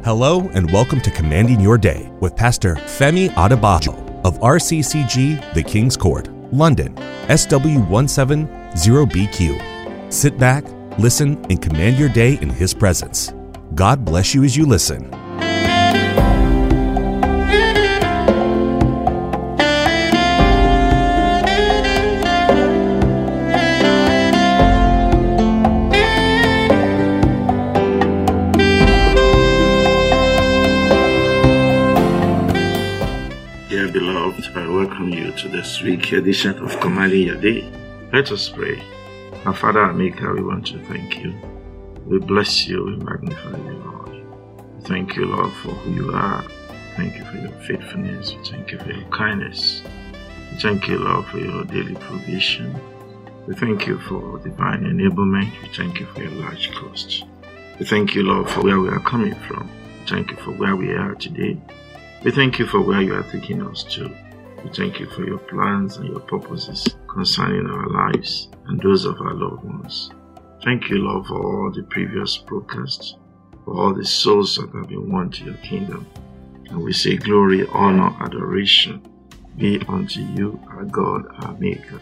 Hello and welcome to Commanding Your Day with Pastor Femi Adebayo of RCCG The King's Court, London, SW170BQ. Sit back, listen, and command your day in His presence. God bless you as you listen. I welcome you to this week's edition of Commanding Your Day. Let us pray. Our Father and Maker, we want to thank you. We bless you, we magnify you, Lord. We thank you, Lord, for who you are. Thank you for your faithfulness. We thank you for your kindness. We thank you, Lord, for your daily provision. We thank you for divine enablement. We thank you for your large cost. We thank you, Lord, for where we are coming from. We thank you for where we are today. We thank you for where you are taking us to. We thank you for your plans and your purposes concerning our lives and those of our loved ones. Thank you, Lord, for all the previous broadcasts, for all the souls that have been won to your kingdom. And we say glory, honor, adoration be unto you, our God, our Maker.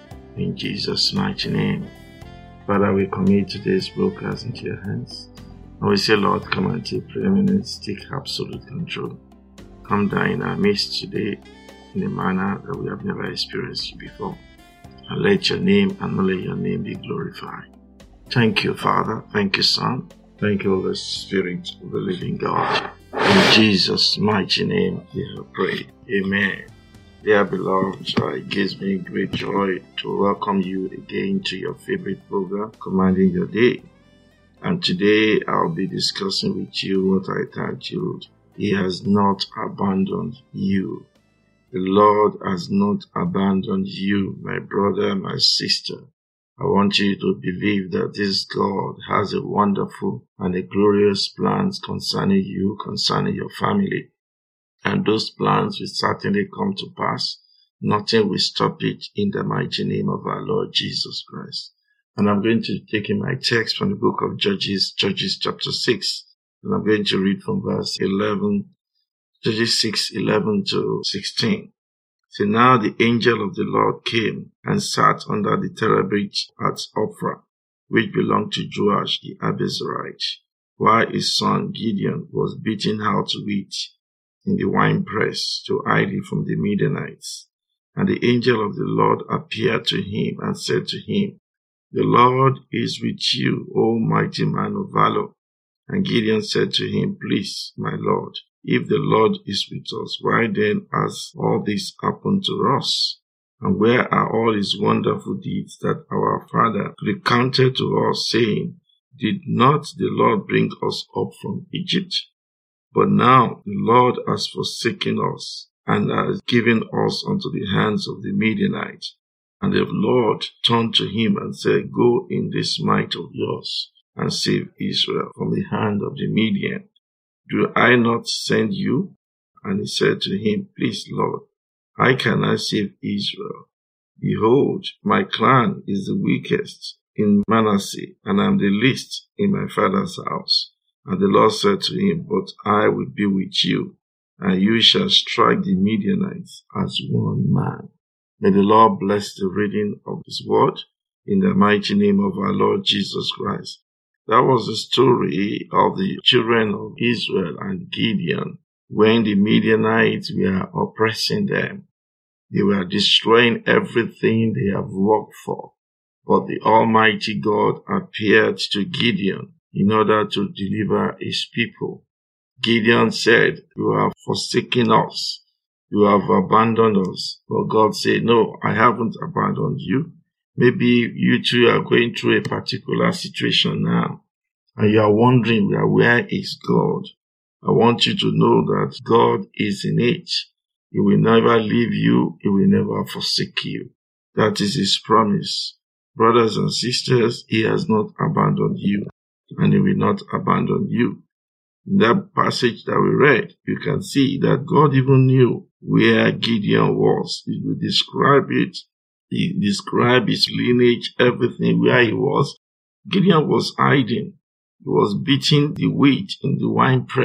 In Jesus' mighty name. Father, we commit today's broadcast into your hands. And we say, Lord, come and take preeminence, take absolute control. Come down in our midst today in a manner that we have never experienced you before. And let your name and only your name be glorified. Thank you, Father. Thank you, Son. Thank you, Holy Spirit of the living God. In Jesus' mighty name we have prayed. Amen. Dear beloved, it gives me great joy to welcome you again to your favorite program, Commanding Your Day. And today I'll be discussing with you what I titled, He has not abandoned you. The Lord has not abandoned you, my brother, my sister. I want you to believe that this God has a wonderful and a glorious plans concerning you, concerning your family. And those plans will certainly come to pass. Nothing will stop it in the mighty name of our Lord Jesus Christ. And I'm going to take in my text from the book of Judges chapter 6. And I'm going to read from verse 11. Judges 6:11 to 16. So now the angel of the Lord came and sat under the terebinth at Ophrah, which belonged to Joash the Abiezrite, while his son Gideon was beating out wheat in the winepress to hide it from the Midianites. And the angel of the Lord appeared to him and said to him, The Lord is with you, O mighty man of valor. And Gideon said to him, Please, my Lord, if the Lord is with us, why then has all this happened to us? And where are all his wonderful deeds that our father recounted to us, saying, Did not the Lord bring us up from Egypt? But now the Lord has forsaken us, and has given us unto the hands of the Midianites. And the Lord turned to him and said, Go in this might of yours, and save Israel from the hand of the Midian. Do I not send you? And he said to him, Please, Lord, how can I save Israel? Behold, my clan is the weakest in Manasseh, and I am the least in my father's house. And the Lord said to him, But I will be with you, and you shall strike the Midianites as one man. May the Lord bless the reading of His word in the mighty name of our Lord Jesus Christ. That was the story of the children of Israel and Gideon when the Midianites were oppressing them. They were destroying everything they have worked for. But the Almighty God appeared to Gideon in order to deliver His people. Gideon said, You have forsaken us. You have abandoned us. But God said, No, I haven't abandoned you. Maybe you two are going through a particular situation now, and you are wondering, where is God? I want you to know that God is in it. He will never leave you. He will never forsake you. That is His promise. Brothers and sisters, He has not abandoned you, and He will not abandon you. In that passage that we read, you can see that God even knew where Gideon was. He will describe it. He described his lineage, everything, where he was. Gideon was hiding. He was beating the wheat in the winepress,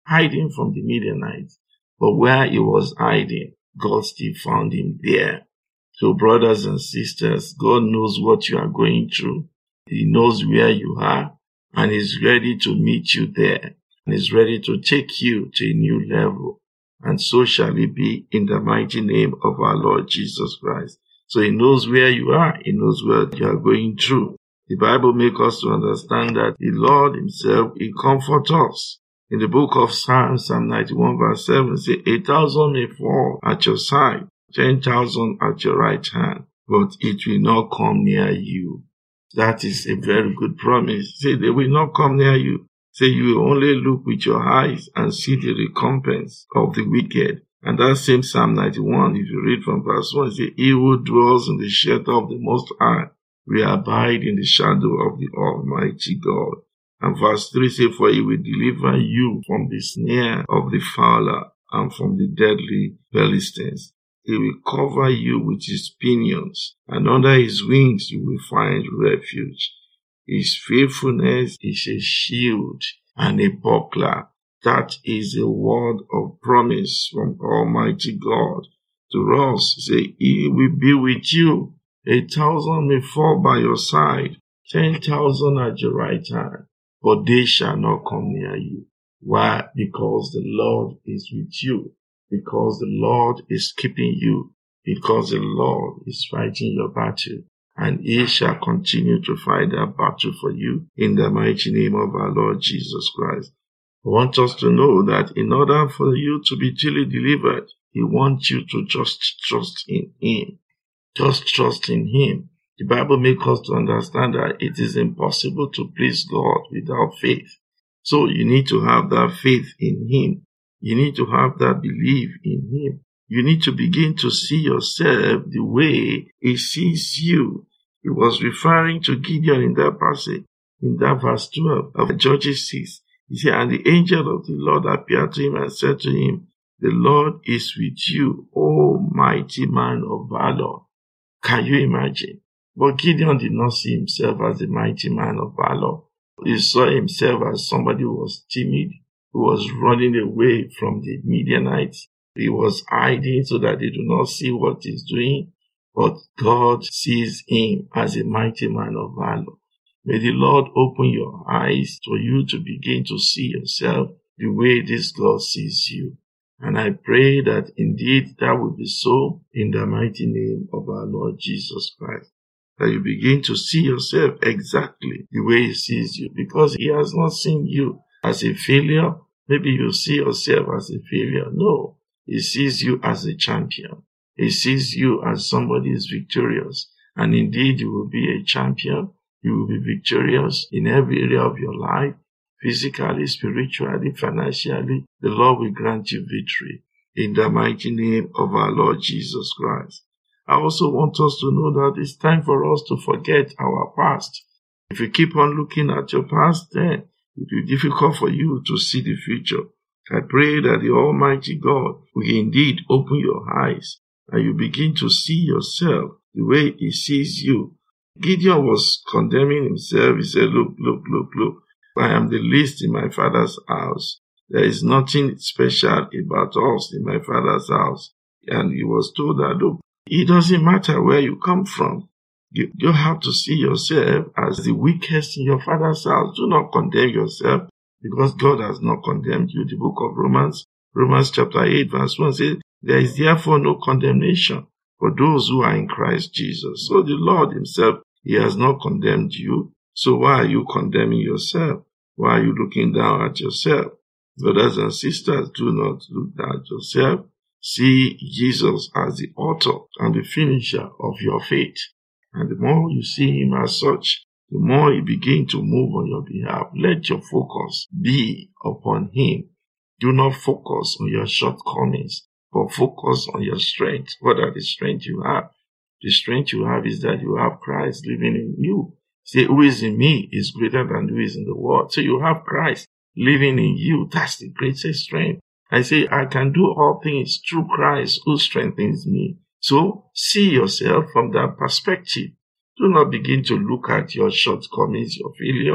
hiding from the Midianites. But where he was hiding, God still found him there. So brothers and sisters, God knows what you are going through. He knows where you are, and is ready to meet you there, and is ready to take you to a new level. And so shall it be in the mighty name of our Lord Jesus Christ. So he knows where you are. He knows what you are going through. The Bible makes us to understand that the Lord himself, he comforts us. In the book of Psalms, Psalm 91 verse 7, it says, 1,000 may fall at your side, 10,000 at your right hand, but it will not come near you. That is a very good promise. Say they will not come near you. Say you will only look with your eyes and see the recompense of the wicked. And that same Psalm 91, if you read from verse 1, it says, he who dwells in the shelter of the Most High will abide in the shadow of the Almighty God. And verse 3 says, for he will deliver you from the snare of the fowler and from the deadly Philistines. He will cover you with his pinions, and under his wings you will find refuge. His faithfulness is a shield and a buckler. That is a word of promise from Almighty God to us. Say, he will be with you. 1,000 may fall by your side, 10,000 at your right hand, but they shall not come near you. Why? Because the Lord is with you. Because the Lord is keeping you. Because the Lord is fighting your battle. And he shall continue to fight that battle for you in the mighty name of our Lord Jesus Christ. I want us to know that in order for you to be truly delivered, he wants you to just trust in him. Just trust in him. The Bible makes us to understand that it is impossible to please God without faith. So you need to have that faith in him. You need to have that belief in him. You need to begin to see yourself the way he sees you. He was referring to Gideon in that passage, in that verse 12 of Judges 6. He said, and the angel of the Lord appeared to him and said to him, the Lord is with you, O mighty man of valor. Can you imagine? But Gideon did not see himself as a mighty man of valor. He saw himself as somebody who was timid, who was running away from the Midianites. He was hiding so that they do not see what he's doing. But God sees him as a mighty man of valor. May the Lord open your eyes for you to begin to see yourself the way this God sees you. And I pray that indeed that will be so in the mighty name of our Lord Jesus Christ. That you begin to see yourself exactly the way he sees you. Because he has not seen you as a failure. Maybe you see yourself as a failure. No, he sees you as a champion. He sees you as somebody who is victorious. And indeed you will be a champion. You will be victorious in every area of your life. Physically, spiritually, financially, the Lord will grant you victory in the mighty name of our Lord Jesus Christ. I also want us to know that it's time for us to forget our past. If you keep on looking at your past, then it will be difficult for you to see the future. I pray that the Almighty God will indeed open your eyes and you begin to see yourself the way he sees you. Gideon was condemning himself. He said, look. I am the least in my father's house. There is nothing special about us in my father's house. And he was told that, look, it doesn't matter where you come from. You have to see yourself as the weakest in your father's house. Do not condemn yourself because God has not condemned you. The book of Romans chapter 8 verse 1 says, there is therefore no condemnation for those who are in Christ Jesus. So the Lord himself, he has not condemned you. So why are you condemning yourself? Why are you looking down at yourself? Brothers and sisters, do not look down at yourself. See Jesus as the author and the finisher of your faith. And the more you see him as such, the more he begins to move on your behalf. Let your focus be upon him. Do not focus on your shortcomings, but focus on your strength. What are the strengths you have? The strength you have is that you have Christ living in you. Say, who is in me is greater than who is in the world. So you have Christ living in you. That's the greatest strength. I say, I can do all things through Christ who strengthens me. So see yourself from that perspective. Do not begin to look at your shortcomings, your failures.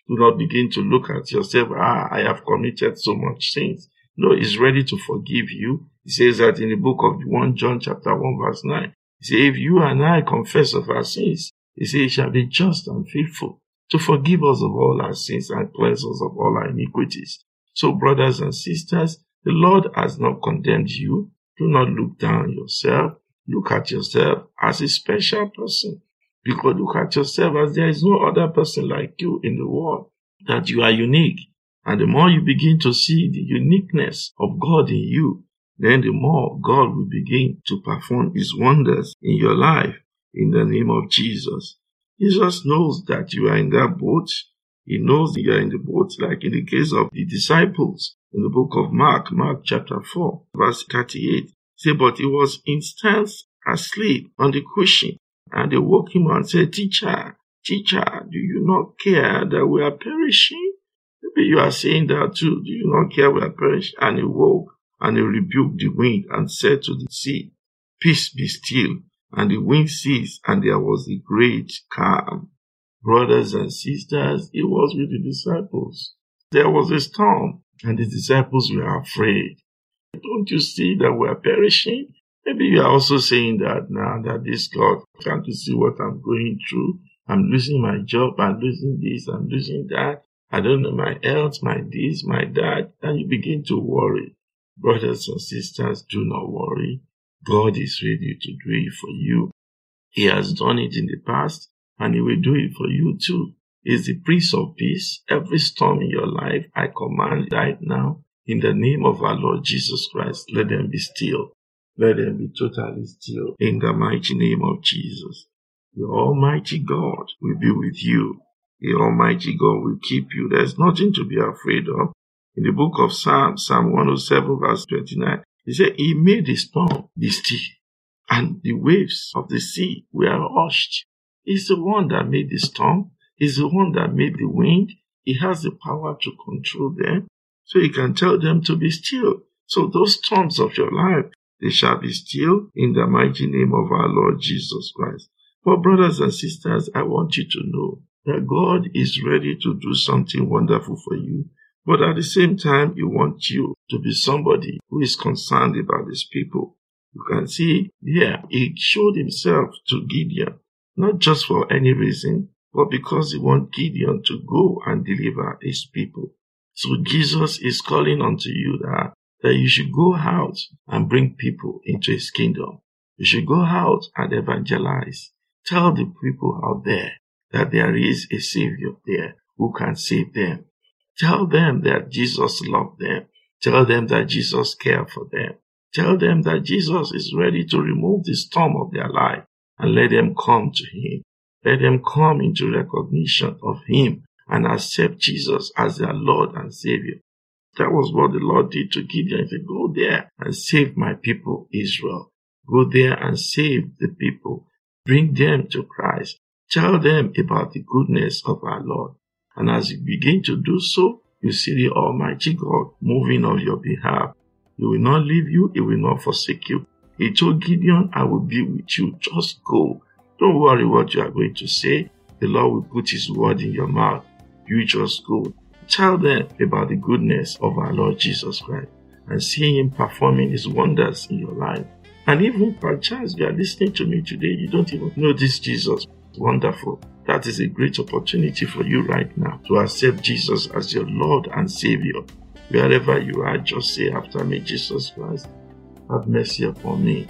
Do not begin to look at yourself, I have committed so much sins. No, He's ready to forgive you. He says that in the book of 1 John chapter 1 verse 9. He says, if you and I confess of our sins, He says, He shall be just and faithful to forgive us of all our sins and cleanse us of all our iniquities. So, brothers and sisters, the Lord has not condemned you. Do not look down on yourself. Look at yourself as a special person. Because look at yourself as there is no other person like you in the world, that you are unique. And the more you begin to see the uniqueness of God in you, then the more God will begin to perform His wonders in your life in the name of Jesus. Jesus knows that you are in that boat. He knows that you are in the boat, like in the case of the disciples in the book of Mark chapter 4, verse 38. Say, but he was instanced asleep on the cushion, and they woke him and said, Teacher, do you not care that we are perishing? Maybe you are saying that too. Do you not care we are perishing? And he woke and he rebuked the wind and said to the sea, Peace, be still. And the wind ceased, and there was a great calm. Brothers and sisters, it was with the disciples. There was a storm, and the disciples were afraid. Don't you see that we are perishing? Maybe you are also saying that now that this God, can't you see what I'm going through? I'm losing my job, I'm losing this, I'm losing that. I don't know my health, my this, my that. And you begin to worry. Brothers and sisters, do not worry. God is ready to do it for you. He has done it in the past, and He will do it for you too. He is the Prince of Peace. Every storm in your life, I command right now, in the name of our Lord Jesus Christ, let them be still. Let them be totally still in the mighty name of Jesus. The Almighty God will be with you. The Almighty God will keep you. There's nothing to be afraid of. In the book of Psalm 107 verse 29, He said, He made the storm be still, and the waves of the sea were hushed. He's the one that made the storm. He's the one that made the wind. He has the power to control them. So He can tell them to be still. So those storms of your life, they shall be still in the mighty name of our Lord Jesus Christ. But brothers and sisters, I want you to know that God is ready to do something wonderful for you. But at the same time, He wants you to be somebody who is concerned about His people. You can see here, He showed Himself to Gideon, not just for any reason, but because He wants Gideon to go and deliver His people. So Jesus is calling unto you that you should go out and bring people into His kingdom. You should go out and evangelize. Tell the people out there that there is a Savior there who can save them. Tell them that Jesus loved them. Tell them that Jesus cared for them. Tell them that Jesus is ready to remove the storm of their life and let them come to Him. Let them come into recognition of Him and accept Jesus as their Lord and Savior. That was what the Lord did to Gideon. He said, go there and save my people Israel. Go there and save the people. Bring them to Christ. Tell them about the goodness of our Lord. And as you begin to do so, you see the Almighty God moving on your behalf. He will not leave you. He will not forsake you. He told Gideon, I will be with you. Just go. Don't worry what you are going to say. The Lord will put His word in your mouth. You just go. Tell them about the goodness of our Lord Jesus Christ and see Him performing His wonders in your life. And even perchance you are listening to me today, you don't even know this Jesus. Wonderful. That is a great opportunity for you right now to accept Jesus as your Lord and Savior. Wherever you are, just say after me, Jesus Christ, have mercy upon me.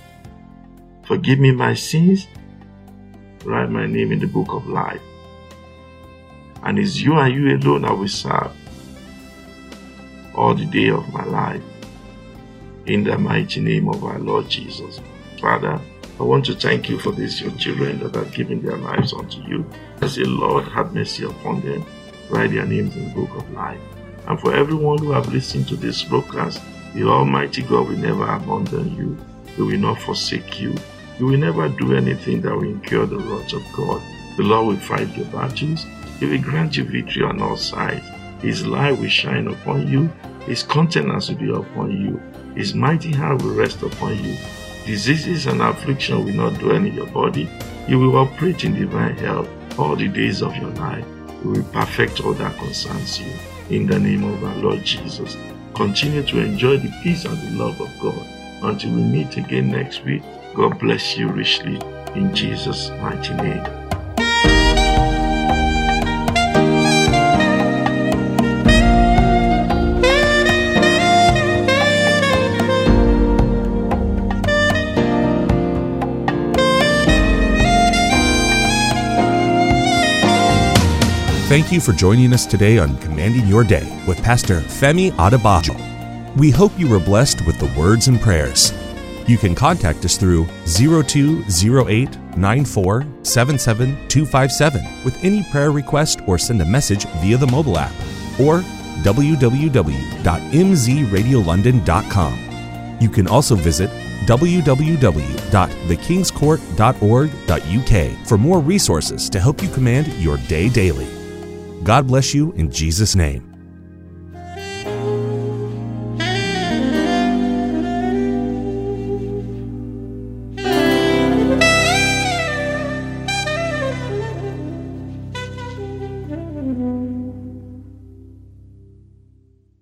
Forgive me my sins. Write my name in the book of life. And it's you and you alone I will serve all the day of my life. In the mighty name of our Lord Jesus. Father, I want to thank you for this, your children that have given their lives unto you. I say, Lord, have mercy upon them. Write their names in the book of life. And for everyone who have listened to this broadcast, the Almighty God will never abandon you. He will not forsake you. He will never do anything that will incur the wrath of God. The Lord will fight your battles. He will grant you victory on all sides. His light will shine upon you. His countenance will be upon you. His mighty hand will rest upon you. Diseases and affliction will not dwell in your body. You will operate in divine health all the days of your life. we will perfect all that concerns you. In the name of our Lord Jesus, continue to enjoy the peace and the love of God. Until we meet again next week, God bless you richly in Jesus' mighty name. Thank you for joining us today on Commanding Your Day with Pastor Femi Adebajo. We hope you were blessed with the words and prayers. You can contact us through 0208-9477-257 with any prayer request or send a message via the mobile app or www.mzradiolondon.com. You can also visit www.thekingscourt.org.uk for more resources to help you command your day daily. God bless you in Jesus' name.